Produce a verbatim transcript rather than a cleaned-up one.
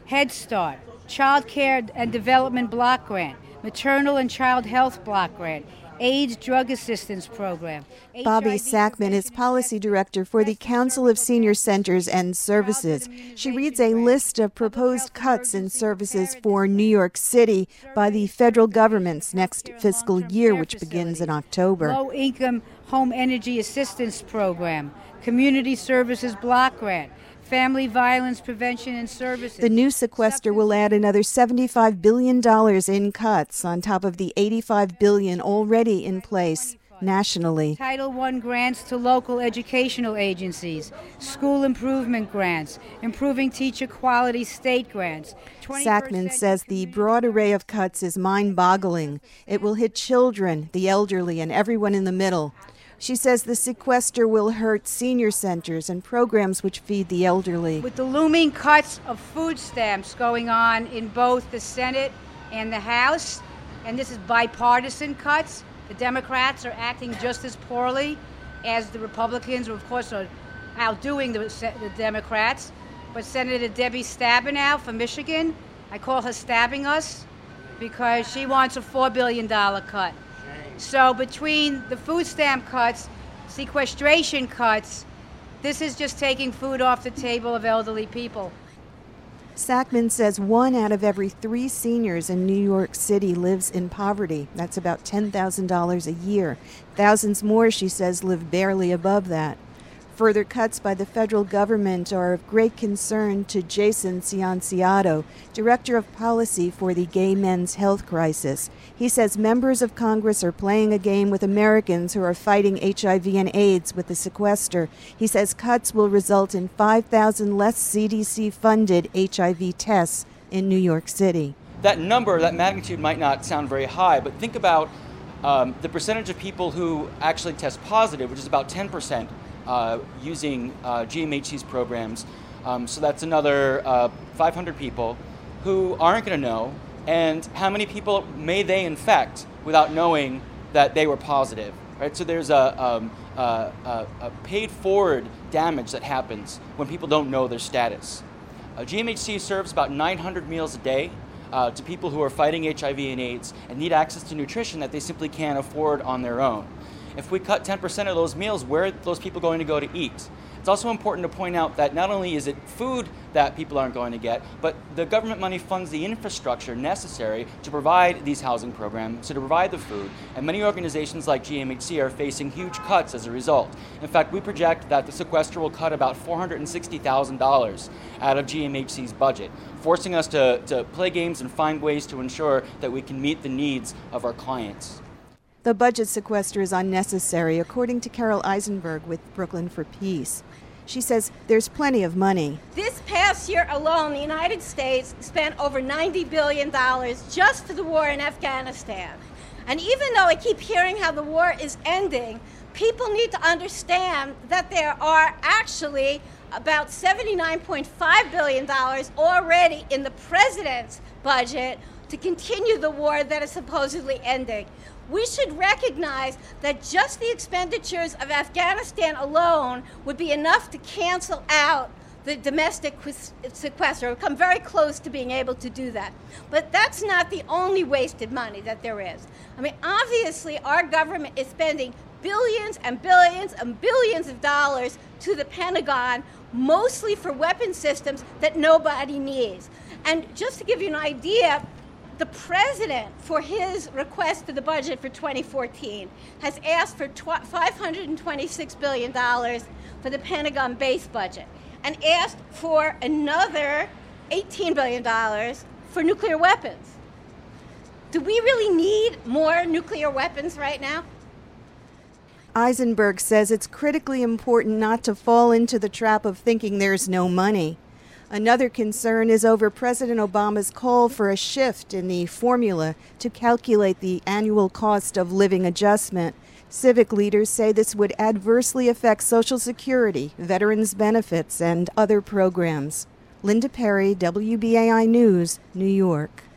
Head Start, Child Care and Development Block Grant, Maternal and Child Health Block Grant, AIDS Drug Assistance Program. Bobby Sackman is policy director for the Council of Senior Centers and Services. She reads a list of proposed cuts in services for New York City by the federal government's next fiscal year, which begins in October. Low-income home energy assistance program, community services block grant, family violence prevention and services. The new sequester will add another seventy-five billion dollars in cuts on top of the eighty-five billion dollars already in place nationally. Title one grants to local educational agencies, school improvement grants, improving teacher quality state grants. Sackman says the broad array of cuts is mind-boggling. It will hit children, the elderly, and everyone in the middle. She says the sequester will hurt senior centers and programs which feed the elderly. With the looming cuts of food stamps going on in both the Senate and the House, and this is bipartisan cuts, the Democrats are acting just as poorly as the Republicans, who of course are outdoing the, the Democrats. But Senator Debbie Stabenow from Michigan, I call her stabbing us because she wants a four billion dollars cut. So between the food stamp cuts, sequestration cuts, this is just taking food off the table of elderly people. Sackman says one out of every three seniors in New York City lives in poverty. That's about ten thousand dollars a year. Thousands more, she says, live barely above that. Further cuts by the federal government are of great concern to Jason Cianciato, Director of Policy for the Gay Men's Health Crisis. He says members of Congress are playing a game with Americans who are fighting H I V and AIDS with the sequester. He says cuts will result in five thousand less C D C-funded H I V tests in New York City. That number, that magnitude might not sound very high, but think about um, the percentage of people who actually test positive, which is about ten percent. Uh, using uh, G M H C's programs. Um, so that's another uh, five hundred people who aren't going to know, and how many people may they infect without knowing that they were positive, right? So there's a, um, a, a, a paid forward damage that happens when people don't know their status. Uh, G M H C serves about nine hundred meals a day uh, to people who are fighting H I V and AIDS and need access to nutrition that they simply can't afford on their own. If we cut ten percent of those meals, where are those people going to go to eat? It's also important to point out that not only is it food that people aren't going to get, but the government money funds the infrastructure necessary to provide these housing programs, so to provide the food. And many organizations like G M H C are facing huge cuts as a result. In fact, we project that the sequester will cut about four hundred sixty thousand dollars out of G M H C's budget, forcing us to, to play games and find ways to ensure that we can meet the needs of our clients. The budget sequester is unnecessary, according to Carol Eisenberg with Brooklyn for Peace. She says there's plenty of money. This past year alone, the United States spent over ninety billion dollars just for the war in Afghanistan. And even though I keep hearing how the war is ending, people need to understand that there are actually about seventy-nine point five billion dollars already in the president's budget to continue the war that is supposedly ending. We should recognize that just the expenditures of Afghanistan alone would be enough to cancel out the domestic sequester, or come very close to being able to do that. But that's not the only wasted money that there is. I mean, obviously, our government is spending billions and billions and billions of dollars to the Pentagon, mostly for weapon systems that nobody needs. And just to give you an idea, the president, for his request for the budget for twenty fourteen, has asked for five hundred twenty-six billion dollars for the Pentagon base budget and asked for another eighteen billion dollars for nuclear weapons. Do we really need more nuclear weapons right now? Eisenberg says it's critically important not to fall into the trap of thinking there's no money. Another concern is over President Obama's call for a shift in the formula to calculate the annual cost of living adjustment. Civic leaders say this would adversely affect Social Security, veterans' benefits, and other programs. Linda Perry, W B A I News, New York.